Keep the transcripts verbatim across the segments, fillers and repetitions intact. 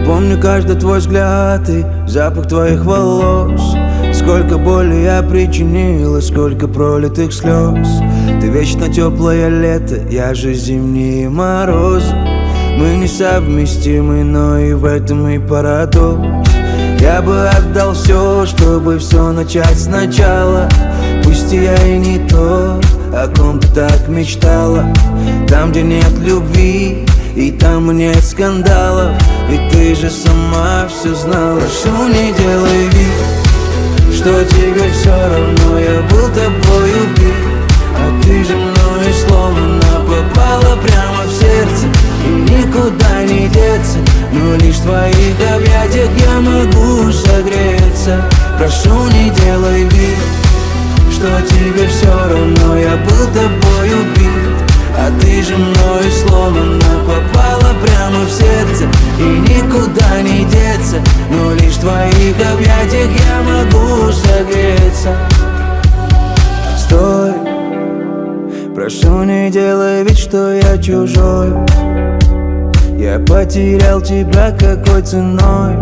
помню каждый твой взгляд и запах твоих волос. Сколько боли я причинил и сколько пролитых слез. Ты вечно теплое лето, я же зимние морозы. Мы несовместимы, но и в этом и парадокс. Я бы отдал все, чтобы все начать сначала. Пусть я и не то, о ком ты так мечтала. Там, где нет любви, и там нет скандалов. Ведь ты же сама все знала. Прошу, не делай вид, что тебе все равно. Я был тобой убит, а ты же мною сломана. Попала прямо в сердце, и никуда не деться. Но лишь в твоих объятиях я могу согреться. Прошу, не делай вид, что тебе все равно. Я был тобой убит, а ты же мною сломана. Попала прямо в сердце, и никуда не деться. Но лишь в твоих объятиях я могу согреться. Стой, прошу, не делай вид, что я чужой. Я потерял тебя какой ценой,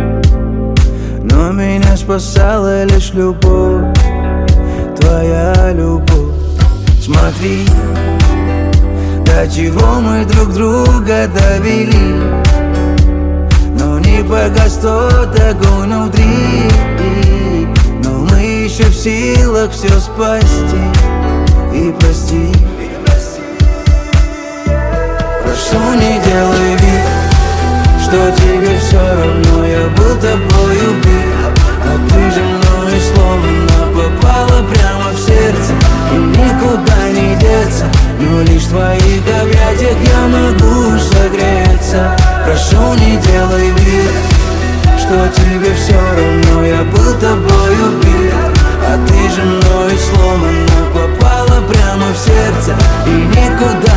но меня спасала лишь любовь, твоя любовь. Смотри, до чего мы друг друга довели, но не погас тот огонь внутри. Но мы еще в силах все спасти и простить. Прошу, не делай вид, что тебе все равно. Я был тобой убит, а ты же мною сломана. Попала прямо в сердце, и никуда не деться. Но лишь в твоих объятиях я могу согреться. Прошу, не делай вид, что тебе все равно. Я был тобой убит, а ты же мною сломана. Попала прямо в сердце, и никуда